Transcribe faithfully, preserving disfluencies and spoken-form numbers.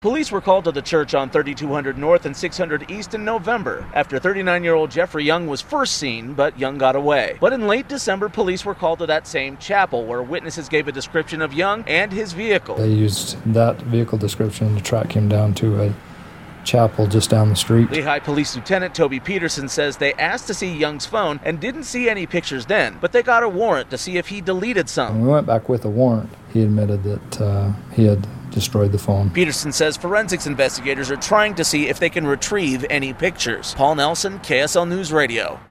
Police were called to the church on thirty-two hundred North and six hundred East in November after thirty-nine-year-old Jeffrey Young was first seen, but Young got away. But in late December, police were called to that same chapel where witnesses gave a description of Young and his vehicle. They used that vehicle description to track him down to a chapel just down the street. Lehigh Police Lieutenant Toby Peterson says they asked to see Young's phone and didn't see any pictures then, but they got a warrant to see if he deleted some. When we went back with a warrant, he admitted that uh, he had destroyed the phone. Peterson says forensics investigators are trying to see if they can retrieve any pictures. Paul Nelson, K S L News Radio.